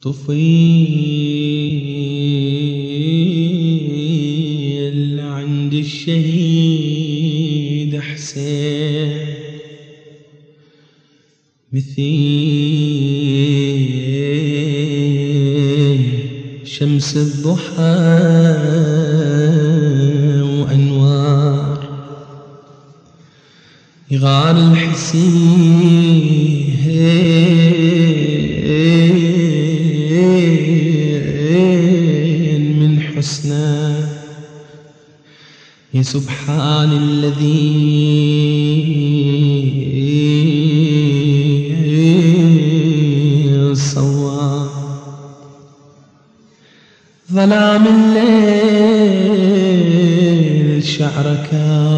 طفيل عند الشهيد حسين مثيل شمس الضحى وأنوار يغار الحسين من حسنه يا سبحان الذي صوى ظلام الليل شعرك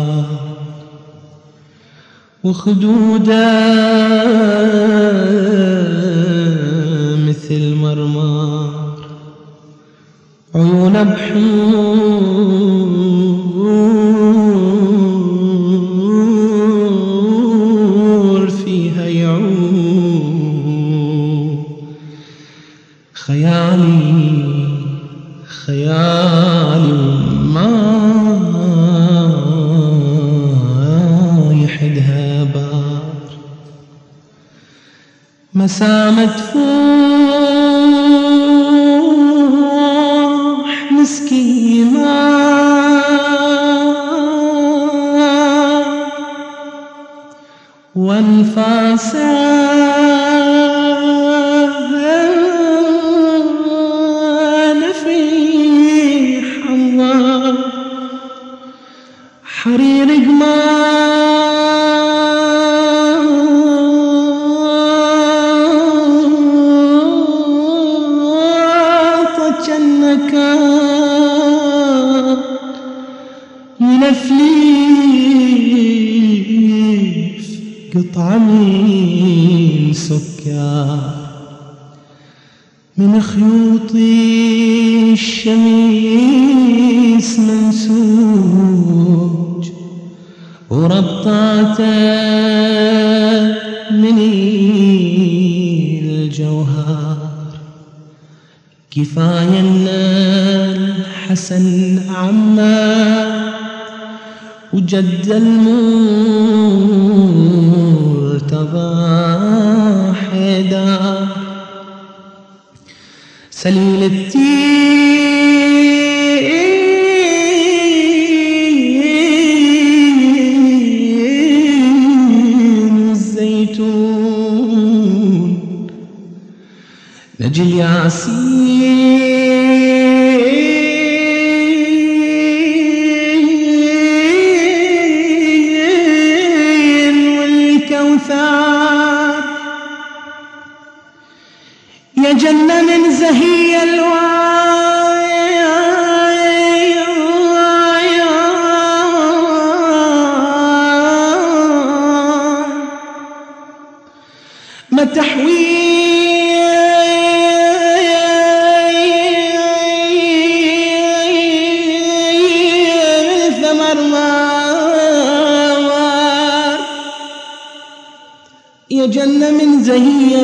وخدوده مثل مرمار عيون بحور فيها يعوم خيالي ما يحدها بار مسامة تفوح مسكينة وانفاسه نفيح الله حرير قماطة جنك يلفليف قطعة من سكر من خيوط الشميس منسوج وربطاته من الجوهر كفاية ان الحسن عمه وجد المرتضى حيدر سليل التين والزيتون نجي الياسين والكوثر يا جنة من زهي ما تحوي ثمر مار يا جنة من زهي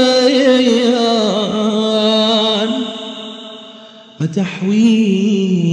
الوان ما تحوي